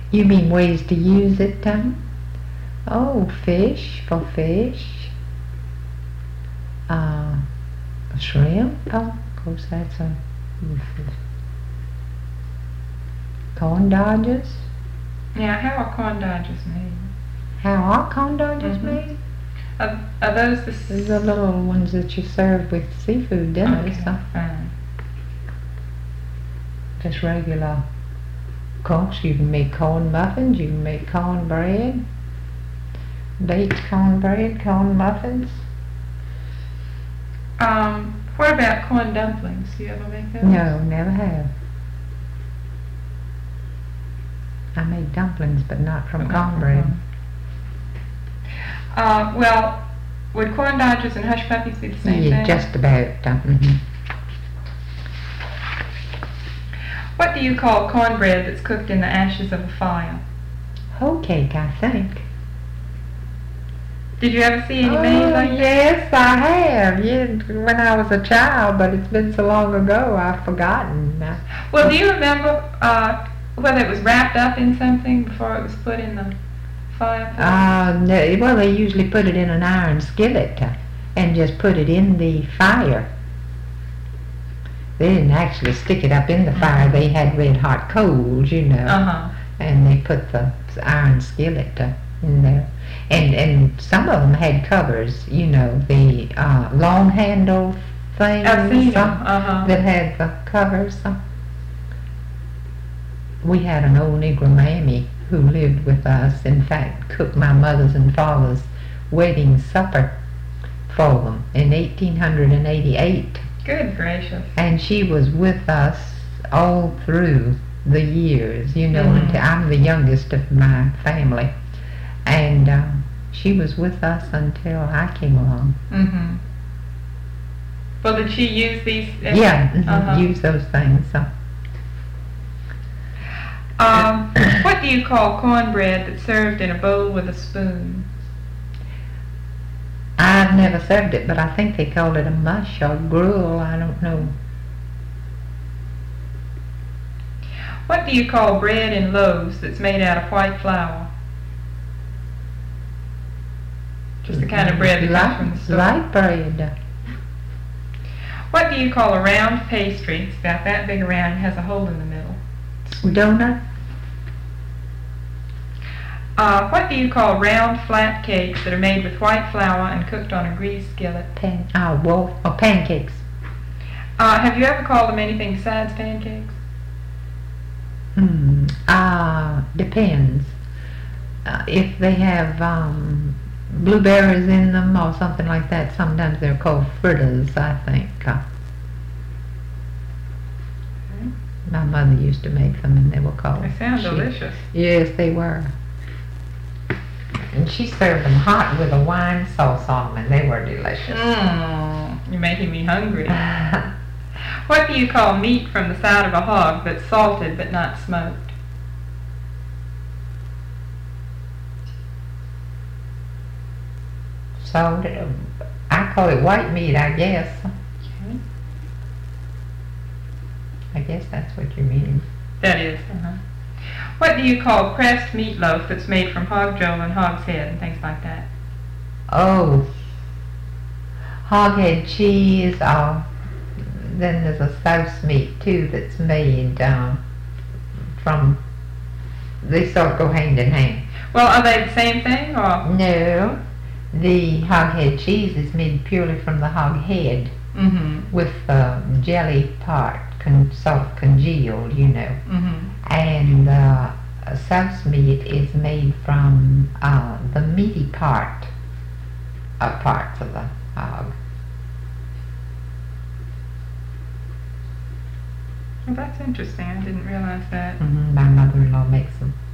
You mean ways to use it, Oh, fish, for fish. Shrimp. Oh, of course, that's a corn dodgers. Yeah, how are corn dodgers made? How are corn dodgers made? Are those These are little ones that you serve with seafood dinners. Okay, fine. Just regular. Of course, you can make corn muffins. You can make cornbread, baked cornbread, corn muffins. What about corn dumplings? Do you ever make those? No, never have. I make dumplings, but not from cornbread. Well, would corn dodgers and hush puppies be the same thing? Just about. What do you call cornbread that's cooked in the ashes of a fire? Hoe cake, I think. Did you ever see any made like that? Yes, I have. Yeah, when I was a child, but it's been so long ago, I've forgotten. Well, do you remember whether it was wrapped up in something before it was put in the fireplace? No, well, they usually put it in an iron skillet and just put it in the fire. They didn't actually stick it up in the fire. They had red hot coals, and they put the iron skillet in there. And some of them had covers, the long handle things I've seen them. that had the covers. We had an old Negro mammy who lived with us, in fact, cooked my mother's and father's wedding supper for them in 1888. Good gracious. And she was with us all through the years, until I'm the youngest of my family. And she was with us until I came along. Well, did she use these? Use those things. What do you call cornbread that's served in a bowl with a spoon? I've never served it, but I think they call it a mush or gruel. I don't know. What do you call bread in loaves that's made out of white flour? Just the kind of bread that comes from the store. Light bread. What do you call a round pastry? It's about that big around and has a hole in the middle. Donut. What do you call round flat cakes that are made with white flour and cooked on a greased skillet? Pancakes. Have you ever called them anything besides pancakes? Depends. If they have blueberries in them or something like that, sometimes they're called fritters, I think. My mother used to make them, and they were called. They sound delicious. Yes, they were. And she served them hot with a wine sauce on them, and they were delicious. You're making me hungry. What do you call meat from the side of a hog that's salted but not smoked? Salted. I call it white meat, I guess. Okay. I guess that's what you mean. That is. What do you call pressed meatloaf that's made from hog jowl and hog's head and things like that? Oh, hoghead cheese. Then there's a souse meat too that's made from. They sort of go hand in hand. Well, are they the same thing or? No, the hoghead cheese is made purely from the hog head, with the jelly part sort of congealed, and souse meat is made from the meaty parts of the hog. Well, that's interesting. I didn't realize that. My mother-in-law makes them.